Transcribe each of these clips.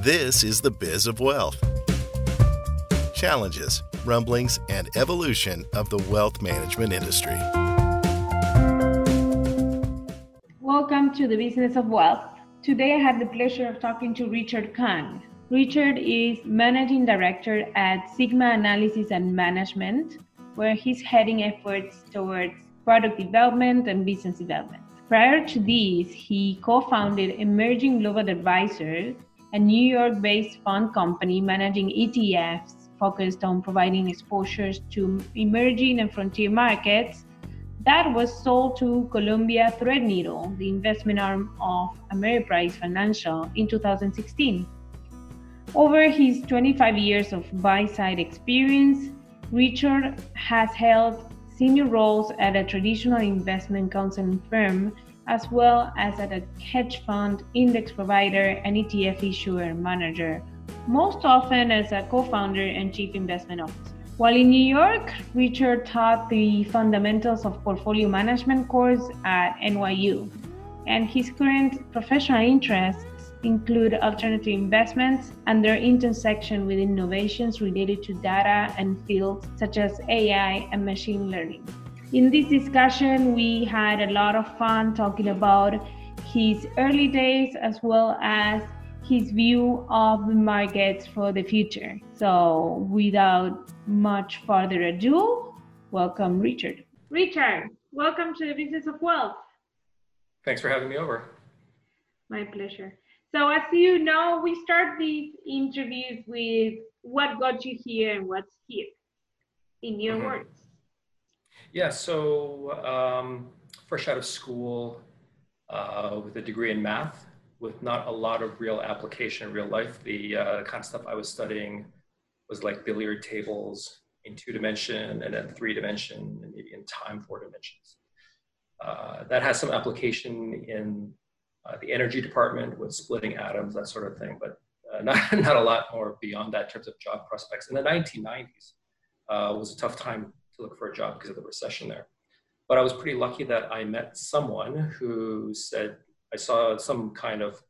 This is the Biz of Wealth. Challenges, rumblings, and evolution of the wealth management industry. Welcome to the Business of Wealth. Today I have the pleasure of talking to Richard Kang. Richard is Managing Director at Sigma Analysis and Management, where he's heading efforts towards product development and business development. Prior to this, he co-founded Emerging Global Advisors, a New York-based fund company managing ETFs focused on providing exposures to emerging and frontier markets that was sold to Columbia Threadneedle, the investment arm of Ameriprise Financial, in 2016. Over his 25 years of buy-side experience, Richard has held senior roles at a traditional investment counseling firm, as well as at a hedge fund, index provider, and ETF issuer manager, most often as a co-founder and chief investment officer. While in New York, Richard taught the fundamentals of portfolio management course at NYU, and his current professional interests include alternative investments and their intersection with innovations related to data and fields such as AI and machine learning. In this discussion, we had a lot of fun talking about his early days as well as his view of the markets for the future. So without much further ado, welcome Richard. Richard, welcome to the Business of Wealth. Thanks for having me over. My pleasure. So as you know, we start these interviews with what got you here and what's here, in your words. Yeah, so fresh out of school with a degree in math, with not a lot of real application in real life. The kind of stuff I was studying was like billiard tables in 2-dimension and then 3-dimension and maybe in time 4 dimensions. That has some application in the energy department with splitting atoms, that sort of thing, but not a lot more beyond that in terms of job prospects. In the 1990s was a tough time to look for a job because of the recession there. But I was pretty lucky that I met someone who said, I saw some kind of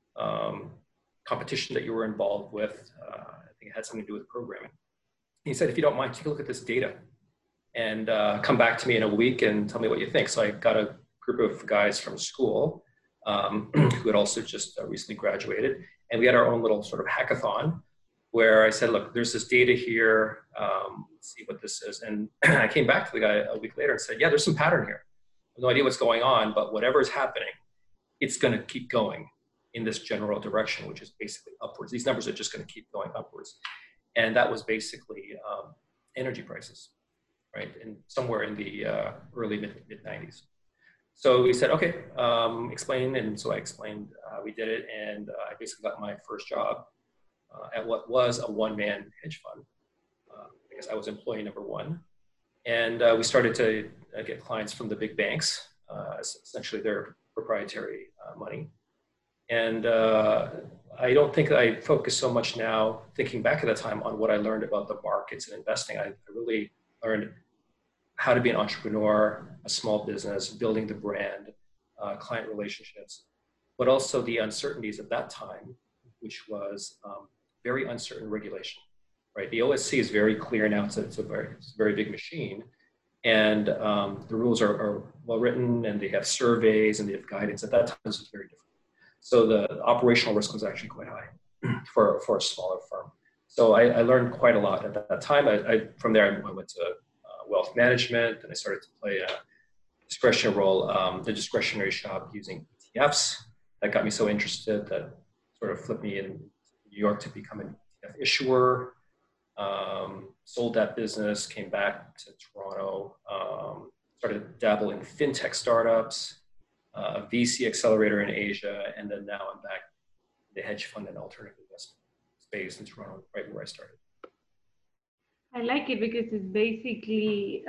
competition that you were involved with. I think it had something to do with programming. He said, if you don't mind, take a look at this data and come back to me in a week and tell me what you think. So I got a group of guys from school who had also just recently graduated. And we had our own little sort of hackathon where I said, look, there's this data here, let's see what this is. And I came back to the guy a week later and said, yeah, there's some pattern here. I have no idea what's going on, but whatever is happening, it's going to keep going in this general direction, which is basically upwards. These numbers are just going to keep going upwards. And that was basically energy prices, right? And somewhere in the early mid 90s. So we said, okay, explain. And so I explained, we did it. And I basically got my first job at what was a one-man hedge fund. I guess I was employee number one. And we started to get clients from the big banks, essentially their proprietary money. And I don't think I focus so much now, thinking back at the time, on what I learned about the markets and investing. I really learned how to be an entrepreneur, a small business, building the brand, client relationships, but also the uncertainties at that time, which was very uncertain regulation, right? The OSC is very clear now. It's a very big machine. And the rules are well written, and they have surveys and they have guidance. At that time, this was very different. So the operational risk was actually quite high for a smaller firm. So I learned quite a lot at that time. From there, I went to wealth management, and I started to play a discretionary role, the discretionary shop using ETFs. That got me so interested that sort of flipped me in New York to become an ETF issuer. Sold that business, came back to Toronto, started to dabble in fintech startups, a VC accelerator in Asia, and then now I'm back in the hedge fund and alternative investment space in Toronto, right where I started. I like it because it's basically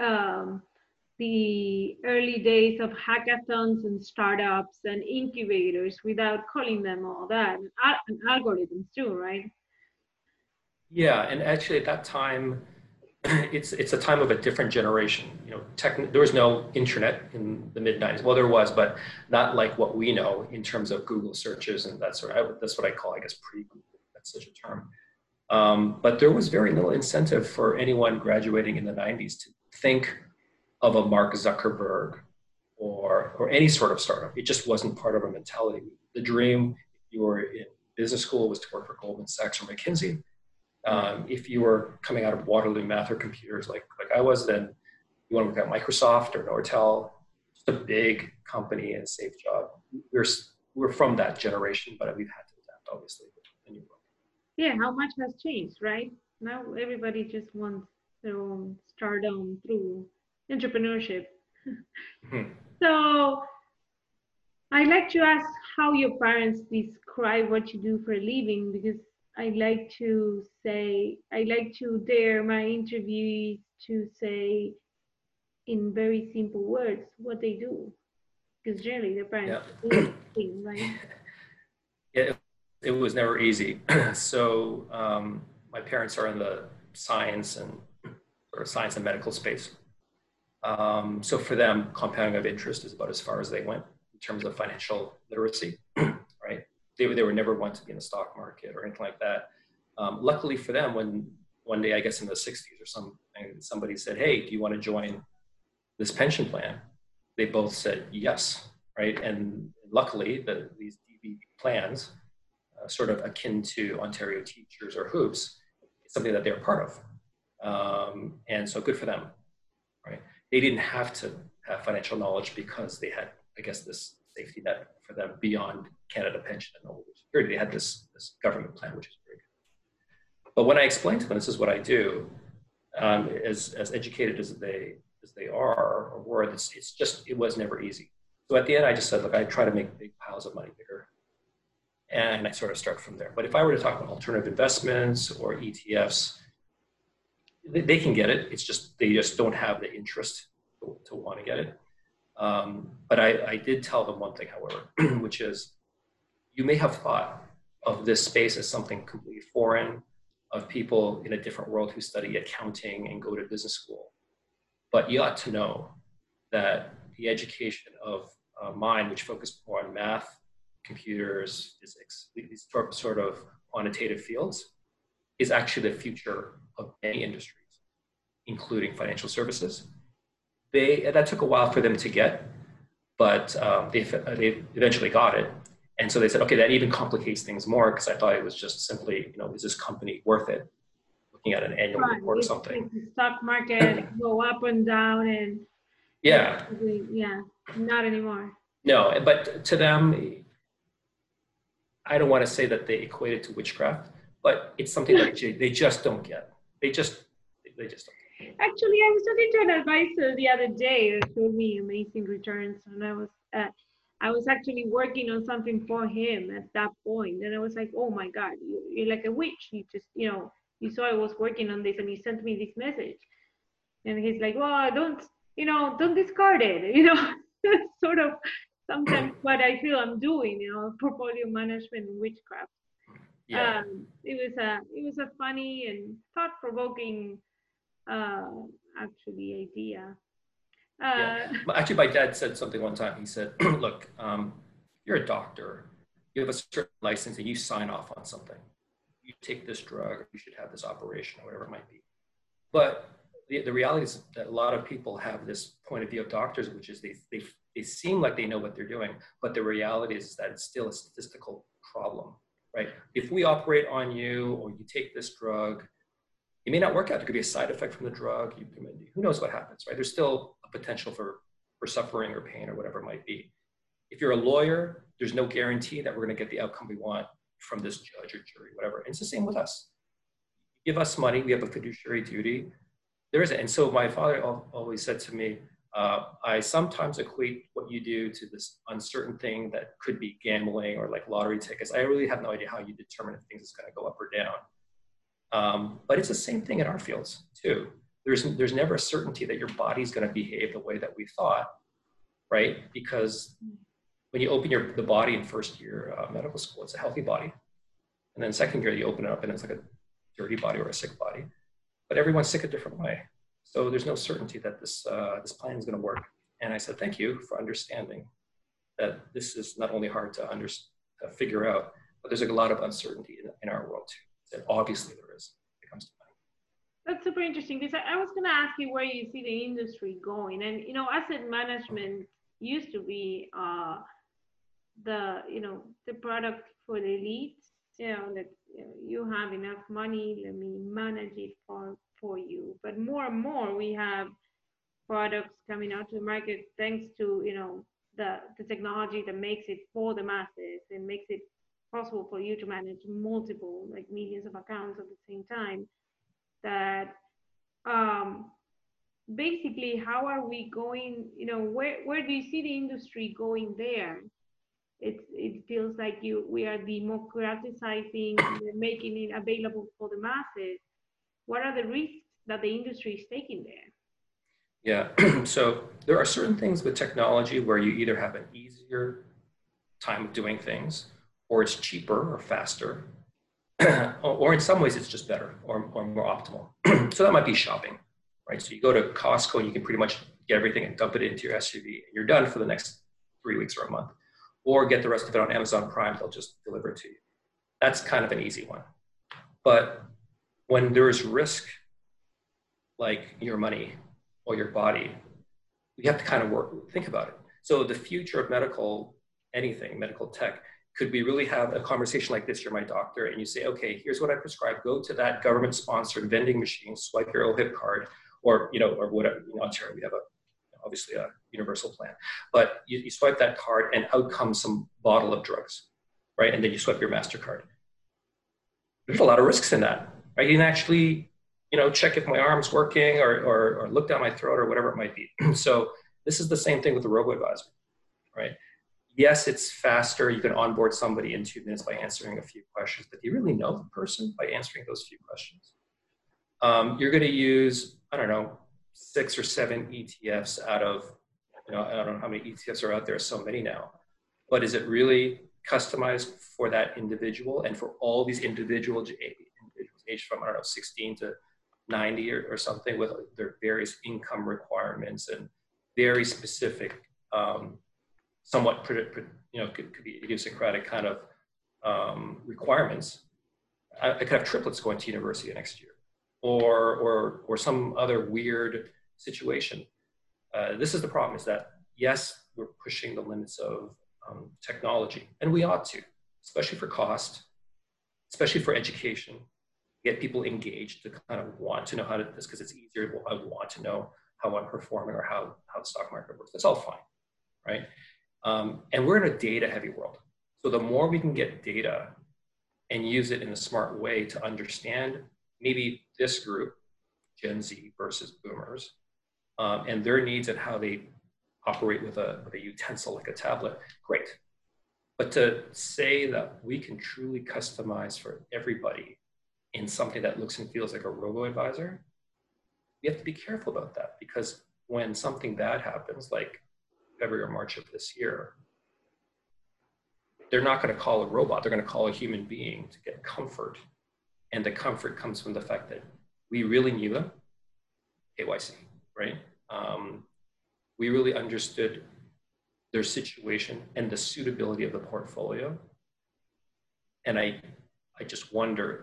the early days of hackathons and startups and incubators, without calling them all that, and algorithms too, right? Yeah, and actually at that time, it's a time of a different generation. You know, there was no internet in the mid 90s. Well, there was, but not like what we know in terms of Google searches and that sort of. That's what I call, I guess, pre-Google. that's such a term. But there was very little incentive for anyone graduating in the 90s to think of a Mark Zuckerberg or any sort of startup. It just wasn't part of our mentality. The dream, if you were in business school, was to work for Goldman Sachs or McKinsey. If you were coming out of Waterloo Math or computers like I was, then you want to work at Microsoft or Nortel, just a big company and safe job. We're from that generation, but we've had to adapt, obviously, to the new world. Yeah, how much has changed, right? Now everybody just wants their own stardom through entrepreneurship. Mm-hmm. So I like to ask how your parents describe what you do for a living, because I like to dare my interviewees to say in very simple words what they do, because generally their parents do things, right? Yeah, it was never easy. So my parents are in the science and medical space. So for them, compounding of interest is about as far as they went in terms of financial literacy, right? They were never one to be in the stock market or anything like that. Luckily for them, when one day, I guess in the 60s or somebody said, hey, do you want to join this pension plan? They both said yes, right? And luckily, these DB plans, sort of akin to Ontario Teachers or Hoops, is something that they're part of. And so good for them, right? They didn't have to have financial knowledge because they had, I guess, this safety net for them beyond Canada Pension and Older Security. They had this government plan, which is very good. But when I explained to them, this is what I do, as educated as they are or were, it was never easy. So at the end, I just said, look, I try to make big piles of money bigger. And I sort of start from there. But if I were to talk about alternative investments or ETFs, they can get it. It's just, they just don't have the interest to want to get it. But I did tell them one thing, however, which is you may have thought of this space as something completely foreign, of people in a different world who study accounting and go to business school. But you ought to know that the education of mine, which focused more on math, computers, physics, these sort of quantitative fields, is actually the future of many industries, including financial services. That took a while for them to get, but they eventually got it. And so they said, okay, that even complicates things more, because I thought it was just simply, is this company worth it? Looking at an annual report or something. The stock market go up and down and yeah, not anymore. No, but to them, I don't want to say that they equate it to witchcraft, but it's something that they just don't get. They just don't. Actually, I was talking to an advisor the other day that showed me amazing returns, and I was actually working on something for him at that point, and I was like, oh my God, you're like a witch. You just, you saw I was working on this, and you sent me this message, and he's like, well, don't discard it, sort of sometimes what I feel I'm doing, portfolio management and witchcraft. Yeah. It was a funny and thought-provoking actually idea. Actually, my dad said something one time. He said, look, you're a doctor, you have a certain license and you sign off on something. You take this drug, you should have this operation or whatever it might be. But the reality is that a lot of people have this point of view of doctors, which is they seem like they know what they're doing, but the reality is that it's still a statistical problem, right? If we operate on you or you take this drug, it may not work out. There could be a side effect from the drug. Who knows what happens, right? There's still a potential for suffering or pain or whatever it might be. If you're a lawyer, there's no guarantee that we're going to get the outcome we want from this judge or jury, whatever. And it's the same with us. Give us money. We have a fiduciary duty. There is it. And so my father always said to me, I sometimes equate what you do to this uncertain thing that could be gambling or like lottery tickets. I really have no idea how you determine if things is going to go up or down. But it's the same thing in our fields too. There's never a certainty that your body's going to behave the way that we thought, right? Because when you open the body in first year medical school, it's a healthy body. And then second year, you open it up and it's like a dirty body or a sick body. But everyone's sick a different way. So there's no certainty that this plan is going to work. And I said, thank you for understanding that this is not only hard to figure out, but there's a lot of uncertainty in our world too. And obviously there is when it comes to money. That's super interesting because I was going to ask you where you see the industry going. And, asset management used to be the product for the elites, that you have enough money, let me manage it for you. But more and more we have products coming out to the market thanks to, the technology that makes it for the masses and makes it possible for you to manage multiple, like millions of accounts at the same time. That basically, how are we going, where do you see the industry going there? It feels like we are democratizing, making it available for the masses. What are the risks that the industry is taking there? Yeah, so there are certain things with technology where you either have an easier time of doing things, or it's cheaper or faster, or in some ways it's just better or more optimal. So that might be shopping, right? So you go to Costco and you can pretty much get everything and dump it into your SUV and you're done for the next 3 weeks or a month. Or get the rest of it on Amazon Prime, they'll just deliver it to you. That's kind of an easy one. But when there is risk, like your money or your body, you have to kind of think about it. So the future of medical tech, could we really have a conversation like this? You're my doctor, and you say, okay, here's what I prescribe. Go to that government-sponsored vending machine, swipe your OHIP card, or whatever. In Ontario, we have obviously a universal plan. But you swipe that card, and out comes some bottle of drugs, right? And then you swipe your MasterCard. There's a lot of risks in that, right? You can actually, check if my arm's working, or look down my throat, or whatever it might be. So this is the same thing with the robo-advisor, right? Yes, it's faster. You can onboard somebody in 2 minutes by answering a few questions, but do you really know the person by answering those few questions? You're going to use, 6 or 7 ETFs out of, I don't know how many ETFs are out there, so many now. But is it really customized for that individual and for all these individuals aged from, 16 to 90 or something, with their various income requirements and very specific, somewhat, could be idiosyncratic kind of requirements. I could have triplets going to university next year, or some other weird situation. This is the problem: is that yes, we're pushing the limits of technology, and we ought to, especially for cost, especially for education, get people engaged to kind of want to know how to do this because it's easier. Well, I want to know how I'm performing or how the stock market works. That's all fine, right? And we're in a data-heavy world. So the more we can get data and use it in a smart way to understand maybe this group, Gen Z versus boomers, and their needs and how they operate with a utensil like a tablet, great. But to say that we can truly customize for everybody in something that looks and feels like a robo-advisor, we have to be careful about that, because when something bad happens, like February or March of this year, they're not going to call a robot, they're going to call a human being to get comfort. And the comfort comes from the fact that we really knew them, KYC, right? We really understood their situation and the suitability of the portfolio. And I just wonder,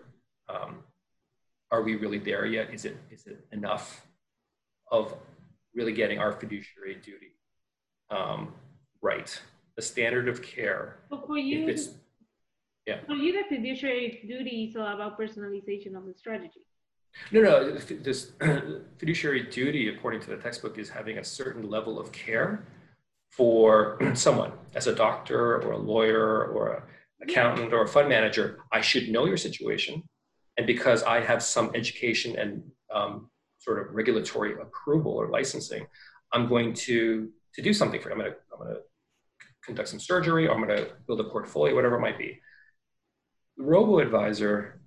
are we really there yet? Is it enough of really getting our fiduciary duty right? The standard of care. So for you, for you, the fiduciary duty is all about personalization of the strategy. No, this fiduciary duty, according to the textbook, is having a certain level of care for someone. As a doctor or a lawyer or an accountant or a fund manager, I should know your situation. And because I have some education and sort of regulatory approval or licensing, I'm going to do something for you. I'm going to conduct some surgery, or I'm going to build a portfolio, whatever it might be. The robo-advisor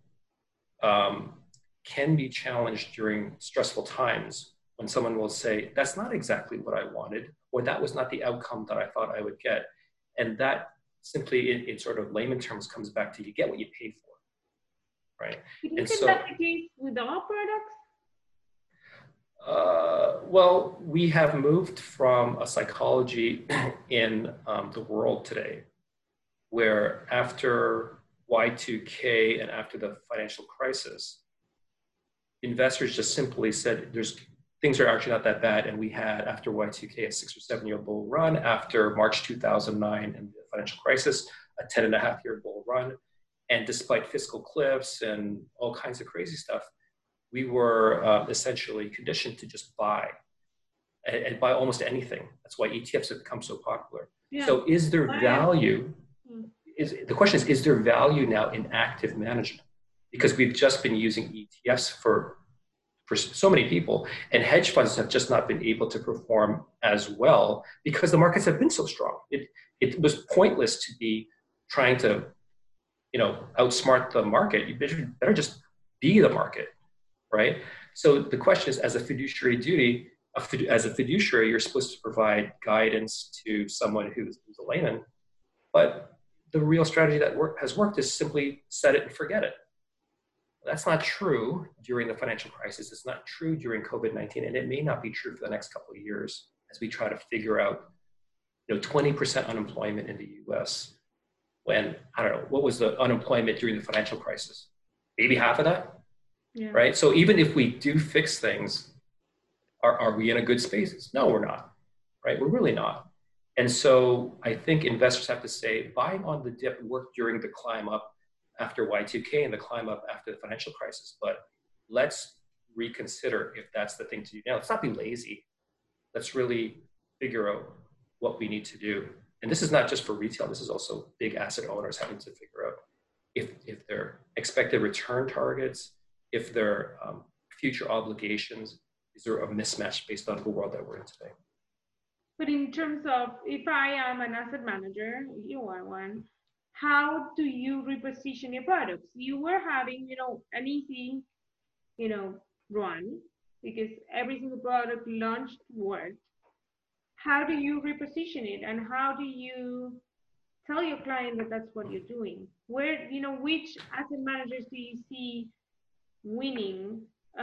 can be challenged during stressful times when someone will say, that's not exactly what I wanted, or that was not the outcome that I thought I would get. And that simply, in sort of layman terms, comes back to you get what you pay for, right? Do you think that's the case with all products? Well, we have moved from a psychology in the world today where after Y2K and after the financial crisis, investors just simply said things are actually not that bad. And we had, after Y2K, a 6 or 7 year bull run. After March 2009 and the financial crisis, a 10.5 year bull run. And despite fiscal cliffs and all kinds of crazy stuff, we were essentially conditioned to just buy and buy almost anything. That's why ETFs have become so popular. Yeah. So is there value? The question is there value now in active management? Because we've just been using ETFs for so many people, and hedge funds have just not been able to perform as well because the markets have been so strong. It was pointless to be trying to, outsmart the market. You better just be the market, right? So the question is, as a fiduciary duty, as a fiduciary, you're supposed to provide guidance to someone who's a layman, but the real strategy that has worked is simply set it and forget it. That's not true during the financial crisis. It's not true during COVID-19, and it may not be true for the next couple of years as we try to figure out, 20% unemployment in the U.S. when, I don't know, what was the unemployment during the financial crisis? Maybe half of that, right? So even if we do fix things, are we in a good space? No, we're not, right? We're really not. And so I think investors have to say, buying on the dip worked during the climb up after Y2K and the climb up after the financial crisis. But let's reconsider if that's the thing to do now. Let's not be lazy. Let's really figure out what we need to do. And this is not just for retail. This is also big asset owners having to figure out if their expected return targets, if their future obligations, is there a mismatch based on the world that we're in today? But in terms of, if I am an asset manager, you are one, how do you reposition your products? You were having, an easy, run because every single product launched worked. How do you reposition it, and how do you tell your client that that's what you're doing? Where, which asset managers do you see winning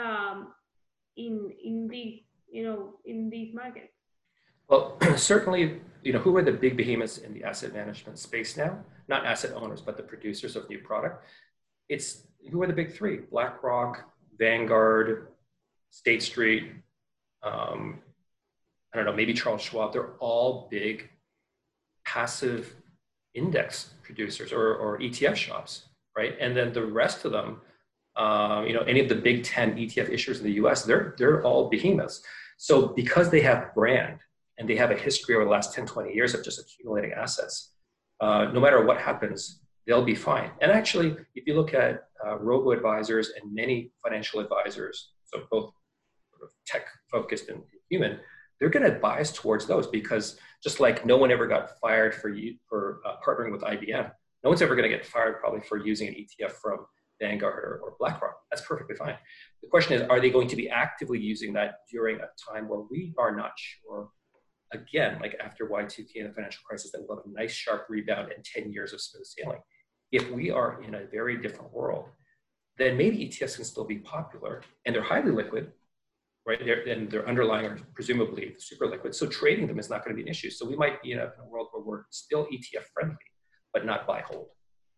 in these, in these markets? Well, certainly, who are the big behemoths in the asset management space now? Not asset owners, but the producers of new product. Who are the big three? BlackRock, Vanguard, State Street, I don't know, maybe Charles Schwab. They're all big passive index producers or ETF shops, right? And then the rest of them, any of the big 10 ETF issuers in the US, they're all behemoths. So because they have brand, and they have a history over the last 10, 20 years of just accumulating assets, no matter what happens, they'll be fine. And actually, if you look at robo-advisors and many financial advisors, so both sort of tech-focused and human, they're going to bias towards those because just like no one ever got fired for partnering with IBM, no one's ever going to get fired probably for using an ETF from Vanguard or BlackRock. That's perfectly fine. The question is, are they going to be actively using that during a time where we are not sure? Again, like after Y2K and the financial crisis, that we'll have a nice sharp rebound and 10 years of smooth sailing. If we are in a very different world, then maybe ETFs can still be popular and they're highly liquid, right? And their underlying are presumably super liquid. So trading them is not going to be an issue. So we might be in a world where we're still ETF friendly, but not buy hold.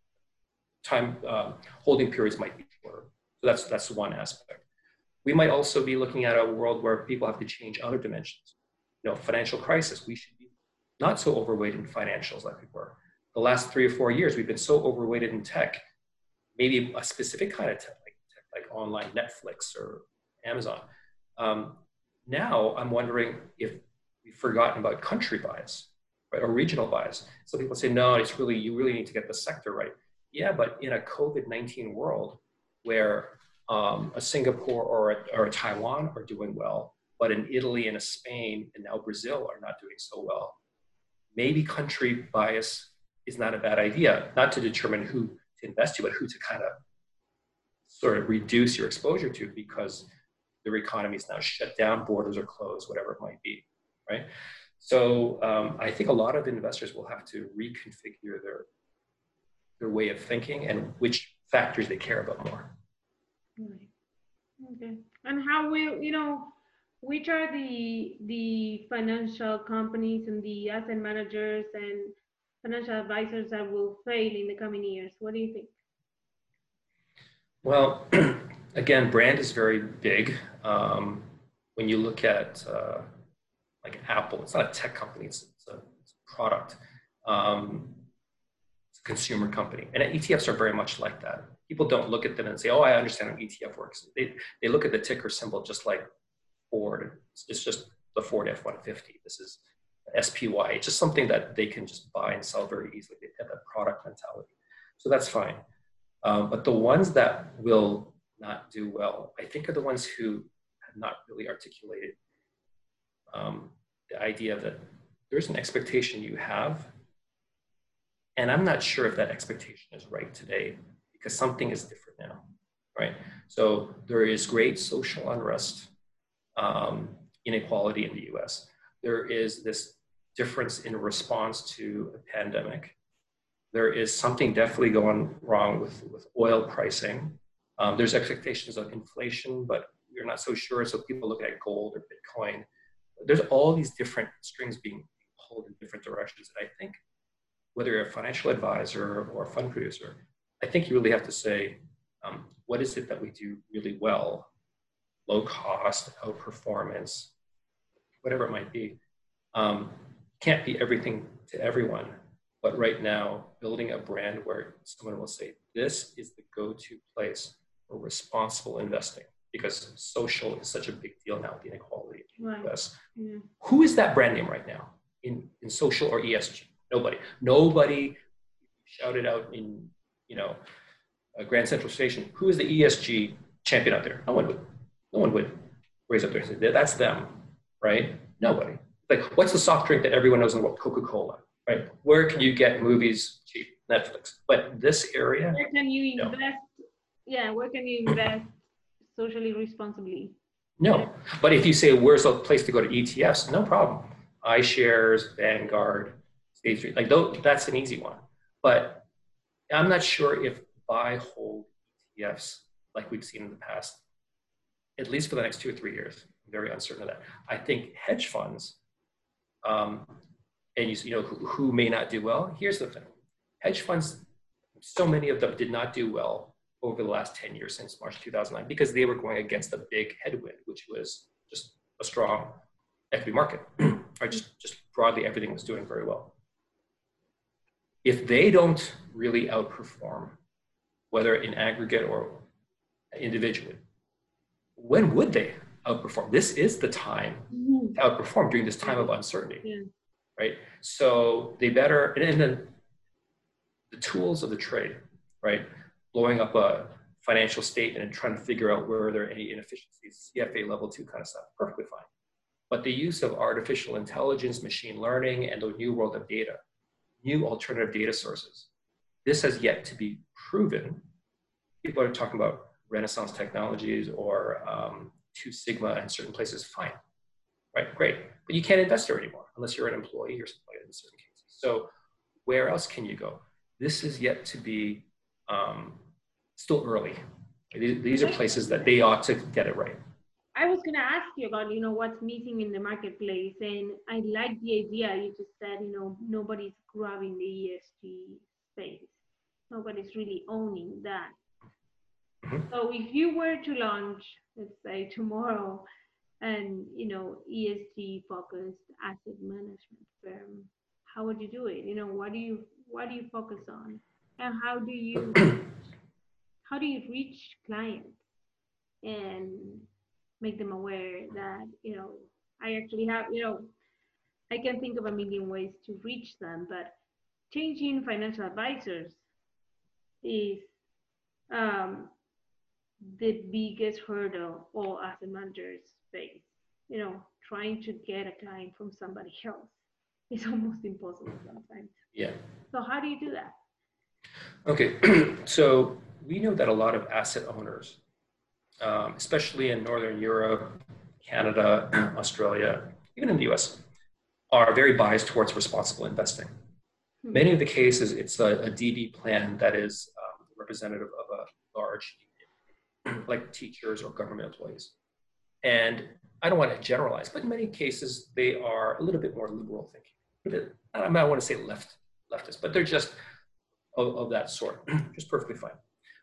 Holding periods might be shorter. So that's one aspect. We might also be looking at a world where people have to change other dimensions. Financial crisis, we should be not so overweighted in financials like we were. The last 3 or 4 years, we've been so overweighted in tech, maybe a specific kind of tech, like online Netflix or Amazon. Now I'm wondering if we've forgotten about country bias, right, or regional bias. So people say, no, you really need to get the sector right. Yeah, but in a COVID-19 world where a Singapore or a Taiwan are doing well, but in Italy and a Spain and now Brazil are not doing so well, maybe country bias is not a bad idea, not to determine who to invest in, but who to kind of sort of reduce your exposure to because their economy is now shut down, borders are closed, whatever it might be, right? So I think a lot of investors will have to reconfigure their way of thinking and which factors they care about more. Okay. And how will, which are the financial companies and the asset managers and financial advisors that will fail in the coming years? What do you think? Well, again, brand is very big. When you look at like Apple, it's not a tech company, it's a product. It's a consumer company. And ETFs are very much like that. People don't look at them and say, oh, I understand how an ETF works. They look at the ticker symbol just like Ford. It's just the Ford F-150. This is SPY. It's just something that they can just buy and sell very easily. They have that product mentality. So that's fine. But the ones that will not do well, I think, are the ones who have not really articulated the idea that there's an expectation you have. And I'm not sure if that expectation is right today because something is different now, right? So there is great social unrest, inequality in the US. There is this difference in response to a pandemic. There is something definitely going wrong with oil pricing. There's expectations of inflation, but we're not so sure. So people look at gold or Bitcoin. There's all these different strings being pulled in different directions. And I think whether you're a financial advisor or a fund producer, I think you really have to say, what is it that we do really well? Low cost, outperformance, whatever it might be. Can't be everything to everyone. But right now, building a brand where someone will say, this is the go-to place for responsible investing, because social is such a big deal now with the inequality in the US. Yeah. Who is that brand name right now in social or ESG? Nobody shouted out in, Grand Central Station, who is the ESG champion out there? No one would raise up their hand and say, that's them, right? Nobody. Like, what's the soft drink that everyone knows in the world? Coca-Cola, right? Where can you get movies cheap? Netflix. But this area, where can you invest? Yeah, where can you invest socially responsibly? No, but if you say, where's a place to go to ETFs? No problem. iShares, Vanguard, State Street, like that's an easy one. But I'm not sure if buy, hold ETFs like we've seen in the past, at least for the next 2 or 3 years. I'm very uncertain of that. I think hedge funds, and who may not do well. Here's the thing: hedge funds, so many of them did not do well over the last 10 years since March 2009 because they were going against a big headwind, which was just a strong equity market. Or just broadly, everything was doing very well. If they don't really outperform, whether in aggregate or individually, when would they outperform? This is the time to outperform during this time of uncertainty, right? So they better, and then the tools of the trade, right? Blowing up a financial statement and trying to figure out where there are any inefficiencies, CFA level 2 kind of stuff, perfectly fine. But the use of artificial intelligence, machine learning, and the new world of data, new alternative data sources, this has yet to be proven. People are talking about Renaissance technologies or Two Sigma in certain places, fine, right, great. But you can't invest there anymore unless you're an employee or something like that in certain cases. So where else can you go? This is yet to be still early. These are places that they ought to get it right. I was going to ask you about, what's missing in the marketplace. And I like the idea you just said, nobody's grabbing the ESG space. Nobody's really owning that. Mm-hmm. So if you were to launch, let's say tomorrow, an ESG focused asset management firm, how would you do it? What do you focus on, and how do you reach clients and make them aware that I actually have I can think of a million ways to reach them, but changing financial advisors is the biggest hurdle all asset managers face. Trying to get a client from somebody else is almost impossible sometimes. Yeah. So how do you do that? Okay, so we know that a lot of asset owners, especially in Northern Europe, Canada, Australia, even in the US, are very biased towards responsible investing. Mm-hmm. Many of the cases, it's a DB plan that is representative of a large, like teachers or government employees. And I don't want to generalize, but in many cases, they are a little bit more liberal thinking. I don't want to say leftist, but they're just of that sort, just perfectly fine.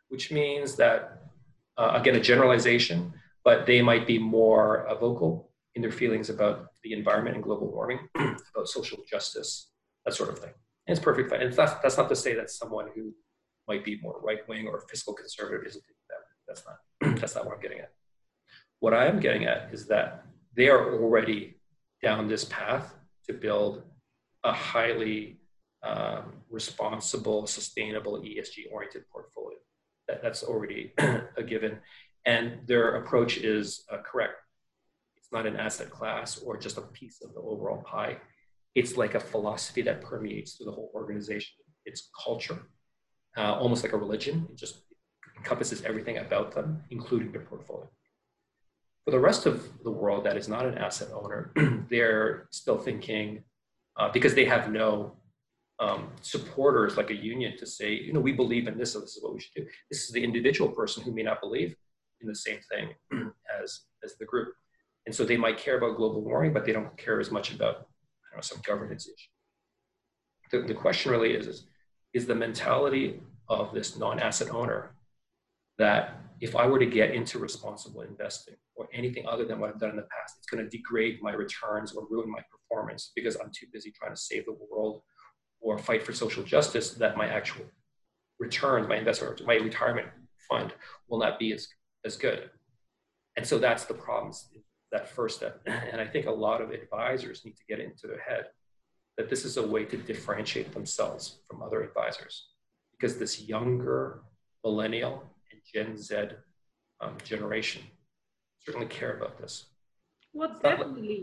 which means that, again, a generalization, but they might be more vocal in their feelings about the environment and global warming, about social justice, that sort of thing. And it's perfect. And that's not to say that someone who might be more right-wing or fiscal conservative isn't that. That's not what I'm getting at. What I am getting at is that they are already down this path to build a highly responsible, sustainable, ESG-oriented portfolio. That's already a given. And their approach is correct. It's not an asset class or just a piece of the overall pie. It's like a philosophy that permeates through the whole organization. It's culture, almost like a religion. It just encompasses everything about them, including their portfolio. For the rest of the world that is not an asset owner, they're still thinking, because they have no supporters like a union to say, we believe in this, so this is what we should do. This is the individual person who may not believe in the same thing as the group. And so they might care about global warming, but they don't care as much about some governance issue. The question really is the mentality of this non-asset owner that if I were to get into responsible investing or anything other than what I've done in the past, it's going to degrade my returns or ruin my performance because I'm too busy trying to save the world or fight for social justice, that my actual returns, my investment, my retirement fund will not be as good. And so that's the problem, that first step. And I think a lot of advisors need to get into their head that this is a way to differentiate themselves from other advisors, because this younger millennial and Gen Z generation certainly care about this. Well, definitely,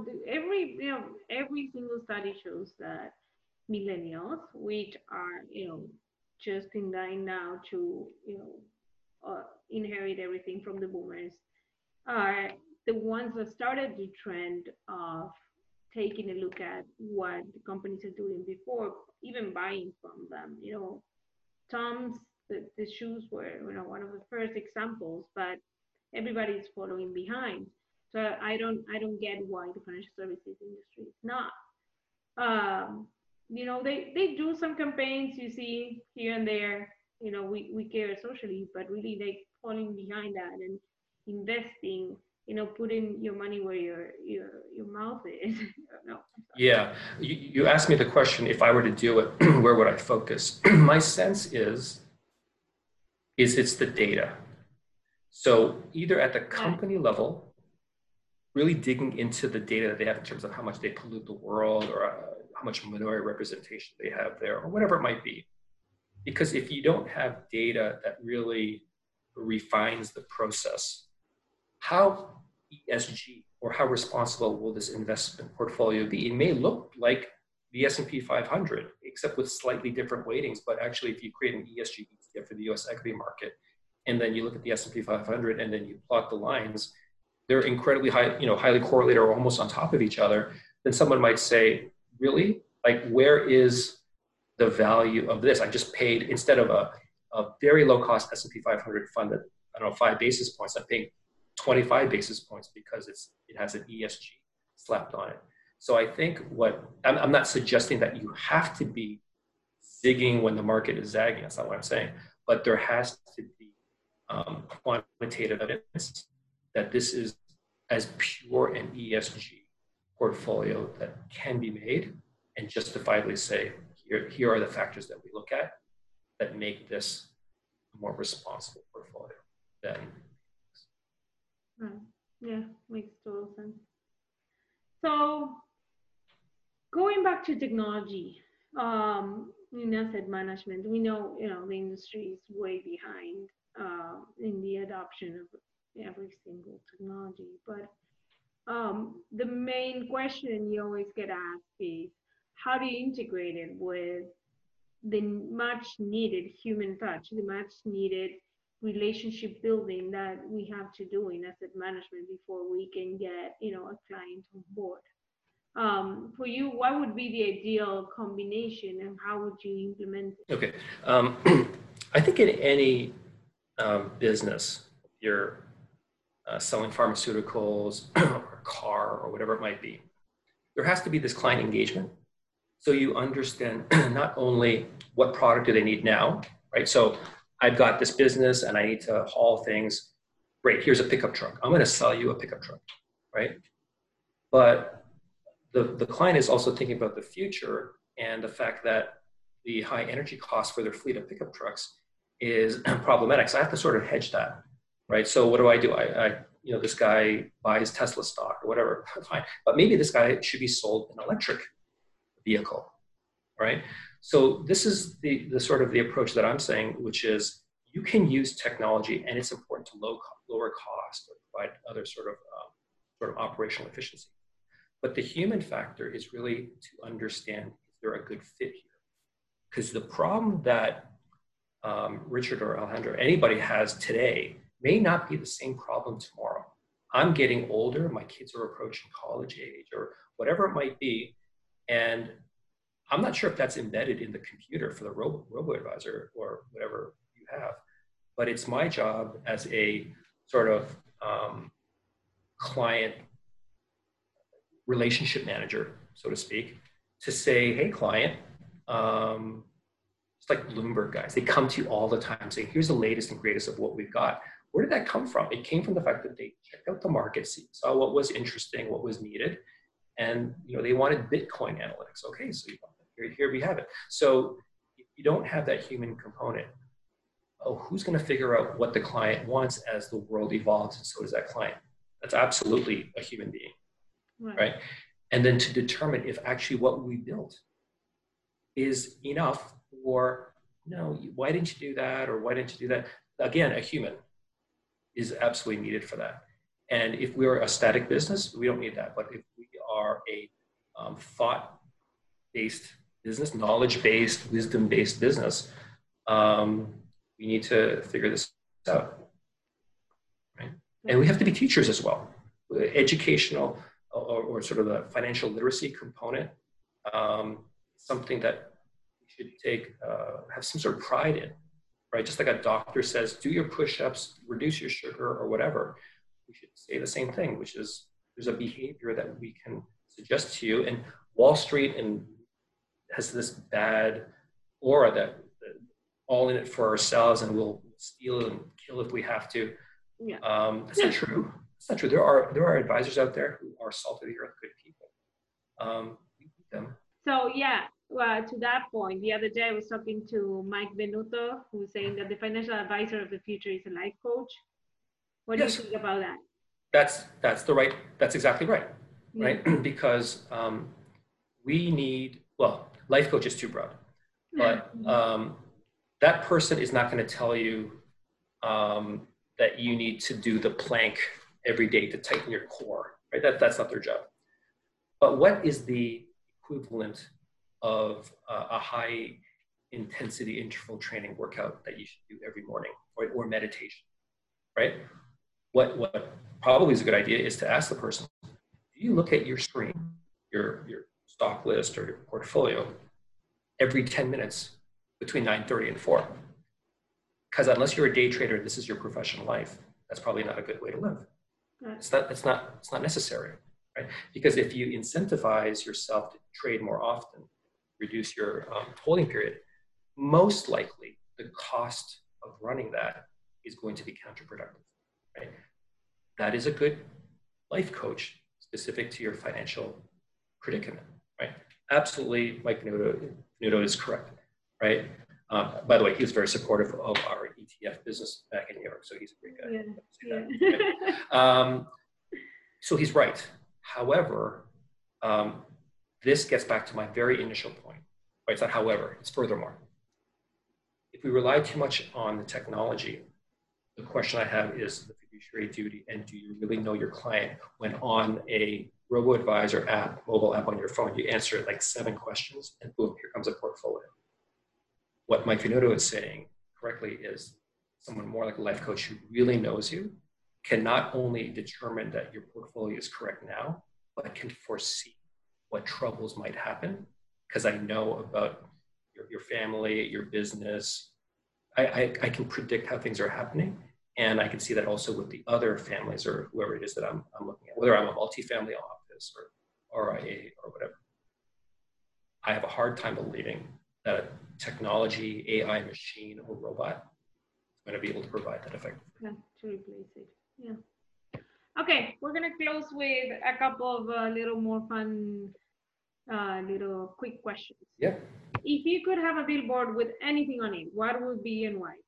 every single study shows that millennials, which are, just in line now to, inherit everything from the boomers, are the ones that started the trend of taking a look at what the companies are doing before even buying from them. Tom's, the shoes were, one of the first examples, but everybody's following behind. So I don't get why the financial services industry is not. They do some campaigns you see here and there. We care socially, but really they falling behind that and investing. Putting your money where your mouth is. No. Yeah, you asked me the question: if I were to do it, where would I focus? My sense is it's the data. So either at the company level, really digging into the data that they have in terms of how much they pollute the world or how much minority representation they have there or whatever it might be. Because if you don't have data that really refines the process, how ESG or how responsible will this investment portfolio be? It may look like the S&P 500, except with slightly different weightings. But actually, if you create an ESG ETF for the US equity market, and then you look at the S&P 500 and then you plot the lines, they're incredibly high, highly correlated or almost on top of each other, then someone might say, really? Like, where is the value of this? I just paid, instead of a very low cost S&P 500 fund that, 5 basis points, I'm paying 25 basis points because it has an ESG slapped on it. So I think I'm not suggesting that you have to be zigging when the market is zagging. That's not what I'm saying. But there has to be quantitative evidence that this is as pure an ESG portfolio that can be made, and justifiably say, here are the factors that we look at that make this a more responsible portfolio than. Yeah, makes total sense. So going back to technology, in asset management, we know, the industry is way behind in the adoption of every single technology. But the main question you always get asked is, how do you integrate it with the much needed human touch, the much needed relationship building that we have to do in asset management before we can get, a client on board? For you, what would be the ideal combination and how would you implement it? Okay. I think in any business, you're selling pharmaceuticals or a car or whatever it might be, there has to be this client engagement. So you understand not only what product do they need now, right? So I've got this business and I need to haul things. Great, here's a pickup truck. I'm going to sell you a pickup truck, right? But the client is also thinking about the future and the fact that the high energy cost for their fleet of pickup trucks is problematic. So I have to sort of hedge that, right? So what do? I this guy buys Tesla stock or whatever, fine. But maybe this guy should be sold an electric vehicle, right? So this is the sort of the approach that I'm saying, which is you can use technology, and it's important to lower cost or provide other sort of operational efficiency. But the human factor is really to understand if they're a good fit here. Because the problem that Richard or Alejandro, anybody has today may not be the same problem tomorrow. I'm getting older, my kids are approaching college age or whatever it might be. And I'm not sure if that's embedded in the computer for the robo-advisor or whatever you have, but it's my job as a sort of client relationship manager, so to speak, to say, hey, client, it's like Bloomberg guys. They come to you all the time saying, here's the latest and greatest of what we've got. Where did that come from? It came from the fact that they checked out the market, saw what was interesting, what was needed, and they wanted Bitcoin analytics. Okay, so here we have it. So you don't have that human component. Oh, who's going to figure out what the client wants as the world evolves, and so does that client? That's absolutely a human being, right? And then to determine if actually what we built is enough, or no, why didn't you do that, or why didn't you do that? Again, a human is absolutely needed for that. And if we're a static business, we don't need that. But if we are a thought-based business, knowledge-based, wisdom-based business, we need to figure this out, right? And we have to be teachers as well. Educational or sort of the financial literacy component, something that we should take, have some sort of pride in, right? Just like a doctor says, do your push-ups, reduce your sugar or whatever. We should say the same thing, which is there's a behavior that we can suggest to you. And Wall Street has this bad aura that all in it for ourselves and we'll steal and kill if we have to. Yeah. That's not true. It's not true. There are advisors out there who are salt of the earth, good people. We need them. So yeah, well, to that point, the other day I was talking to Mike Venuto, who was saying that the financial advisor of the future is a life coach. What do you think about that? That's exactly right, right? Because we need, life coach is too broad, but that person is not going to tell you that you need to do the plank every day to tighten your core, right? That's not their job. But what is the equivalent of a high intensity interval training workout that you should do every morning, or meditation, right? What probably is a good idea is to ask the person, do you look at your screen, your stock list or your portfolio every 10 minutes between 9:30 and 4? Because unless you're a day trader, this is your professional life, that's probably not a good way to live. It's not necessary, right? Because if you incentivize yourself to trade more often, reduce your holding period, most likely the cost of running that is going to be counterproductive, right? That is a good life coach specific to your financial predicament, right? Absolutely, Mike Venuto is correct, right? By the way, he was very supportive of our ETF business back in New York, so he's a great guy. Yeah. So he's right. However, this gets back to my very initial point, right? It's not however, it's furthermore. If we rely too much on the technology, the question I have is the fiduciary duty, and do you really know your client? When on a robo-advisor app, mobile app on your phone, you answer like 7 questions and boom, here comes a portfolio. What Mike Venuto is saying correctly is someone more like a life coach who really knows you can not only determine that your portfolio is correct now, but can foresee what troubles might happen because I know about your family, your business. I can predict how things are happening. And I can see that also with the other families or whoever it is that I'm looking at, whether I'm a multifamily office or RIA or whatever. I have a hard time believing that a technology, AI machine, or robot going to be able to provide that effect. Yeah, to replace it. Yeah. Okay, we're gonna close with a couple of little more fun, little quick questions. Yeah. If you could have a billboard with anything on it, what would be and why?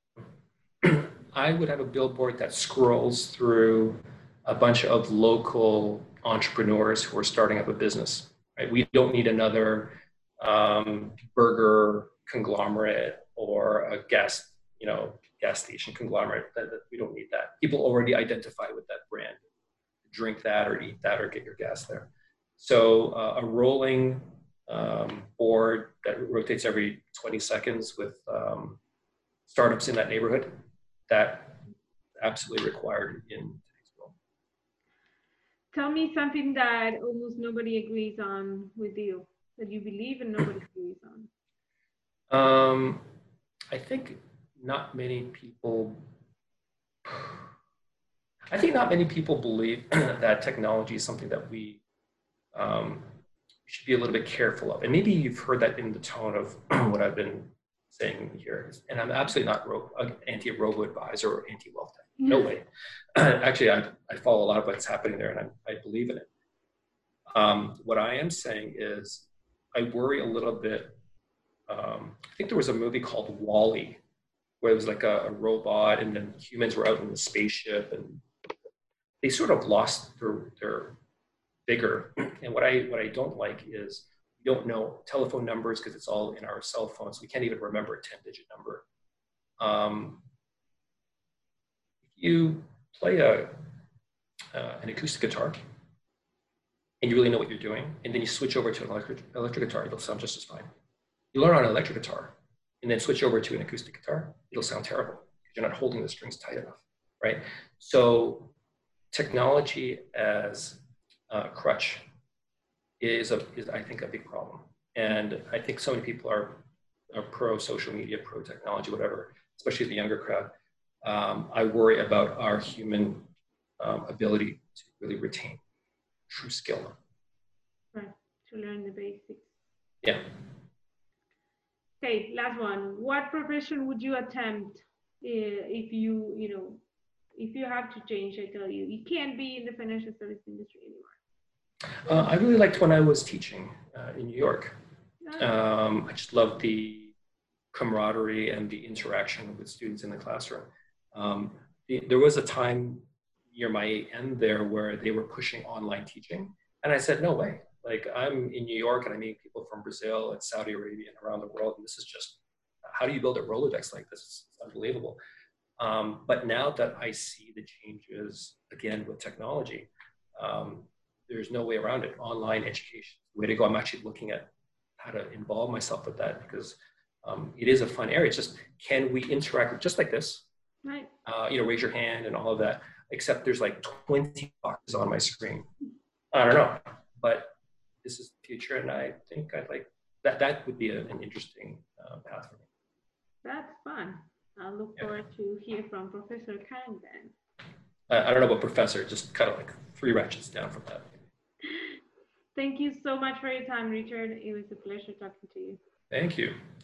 I would have a billboard that scrolls through a bunch of local entrepreneurs who are starting up a business. Right? We don't need another burger conglomerate or a gas station conglomerate. We don't need that. People already identify with that brand. Drink that or eat that or get your gas there. So a rolling board that rotates every 20 seconds with startups in that neighborhood, that absolutely required in today's world. Tell me something that almost nobody agrees on with you, that you believe and nobody agrees on. I think not many people believe that technology is something that we should be a little bit careful of. And maybe you've heard that in the tone of what I've been saying here. And I'm absolutely not anti-robo-advisor or anti-wealth tech. No way. Actually, I follow a lot of what's happening there, and I believe in it. What I am saying is I worry a little bit. I think there was a movie called WALL-E, where it was like a robot, and then humans were out in the spaceship, and they sort of lost their vigor. And what I don't like is we don't know telephone numbers because it's all in our cell phones. We can't even remember a 10-digit number. If you play an acoustic guitar and you really know what you're doing, and then you switch over to an electric guitar, it'll sound just as fine. You learn on an electric guitar and then switch over to an acoustic guitar, it'll sound terrible because you're not holding the strings tight enough, right? So technology as a crutch is I think a big problem. And I think so many people are pro social media, pro technology, whatever, especially the younger crowd. I worry about our human ability to really retain true skill. Right, to learn the basics. Yeah. Okay, last one. What profession would you attempt if you have to change? I tell you can't be in the financial service industry anymore. I really liked when I was teaching in New York. I just loved the camaraderie and the interaction with students in the classroom. There was a time near my end there where they were pushing online teaching, and I said, no way. Like, I'm in New York and I meet people from Brazil and Saudi Arabia and around the world, and this is just, how do you build a Rolodex like this? It's unbelievable. But now that I see the changes, again, with technology, there's no way around it. Online education, way to go. I'm actually looking at how to involve myself with that because it is a fun area. It's just, can we interact just like this? Right. Raise your hand and all of that, except there's like 20 boxes on my screen. I don't know, but this is the future, and I think I'd like that would be an interesting path for me. That's fun. I'll look forward to hear from Professor Kang then. I don't know about professor, just kind of like 3 ratchets down from that. Thank you so much for your time, Richard. It was a pleasure talking to you. Thank you.